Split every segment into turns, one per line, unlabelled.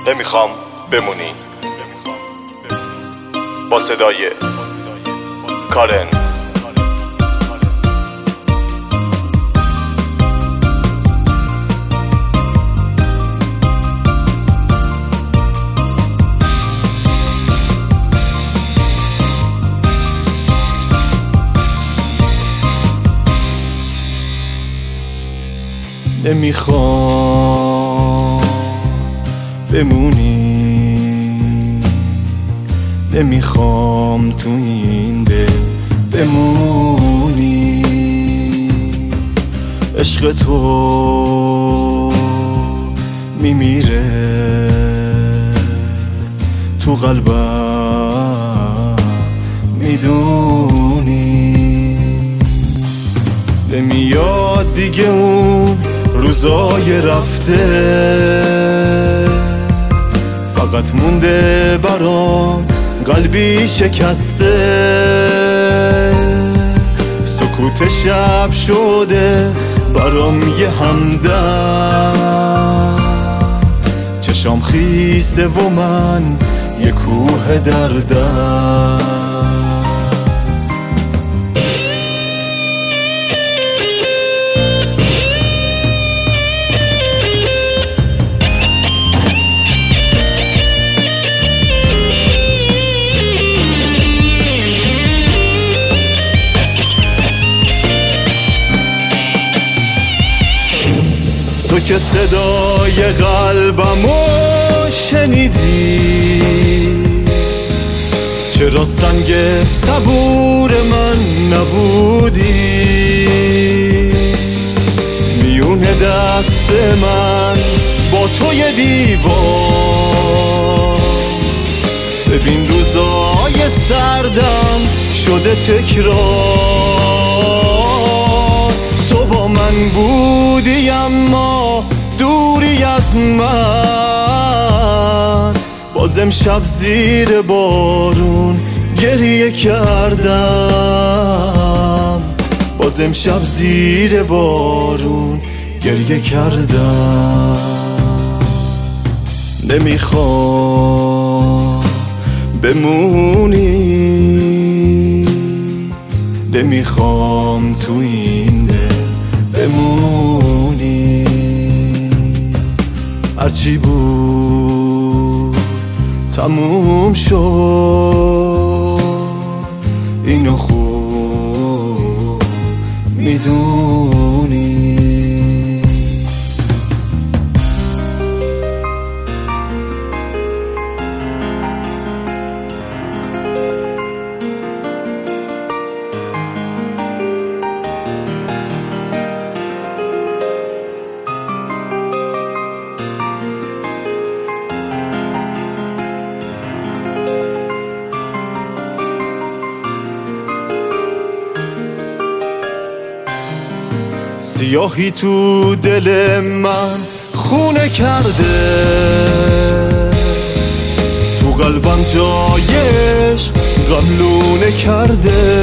نمیخوام بمونی. با صدای کارن.
نمیخوام بمونی، نمیخوام تو این دل بمونی. عشق تو میمیره تو قلبم، میدونی. نمیاد دیگه اون روزای رفته، فقط مونده برام قلبی شکسته. سکوت شب شده برام یه همدم، چشام خیسه و من یه کوه دردم. تو که صدای قلبمو شنیدی، چرا سنگ صبور من نبودی؟ میون دست من با توی دیوار، ببین روزای سردم شده تکرار. تو با من بودی اما دوری از من، باز امشب زیر بارون گریه کردم، باز امشب زیر بارون گریه کردم. نمیخوام بمونی، نمیخوام تو این دل بمونی. هرچی بود تموم شد، اینو خوب میدونی. سیاهی تو دل من خونه کرده، تو قلبم جایش غملونه کرده.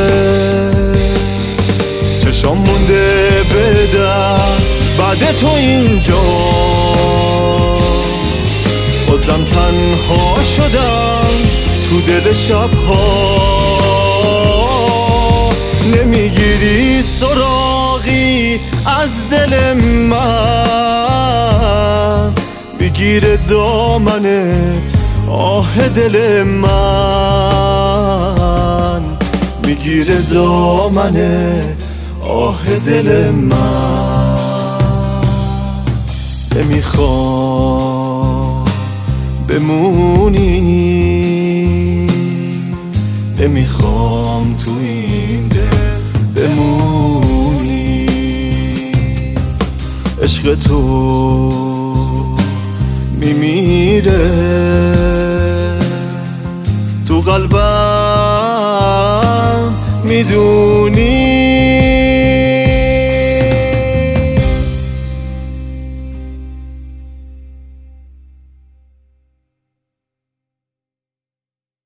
چشام مونده به در بعد تو اینجا، بازم تنها شدم تو دل شبها. نمیگیری سراغی از دل من، بگیر دامنت آه دل من، بگیر دامنت آه دل من. نمیخوام بمونی، نمیخوام تو این دل بمونی. عشق تو میمیره تو قلبم، میدونی.